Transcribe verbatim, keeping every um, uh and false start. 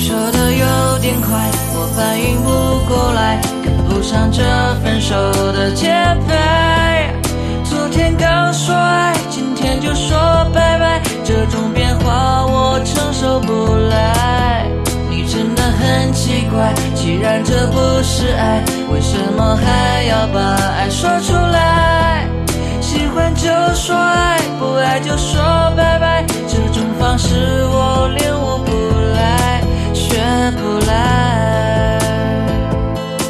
说的有点快，我反应不过来，跟不上这分手的节拍。昨天刚说爱，今天就说拜拜，这种变化我承受不来。你真的很奇怪，既然这不是爱，为什么还要把爱说出来？喜欢就说爱，不爱就说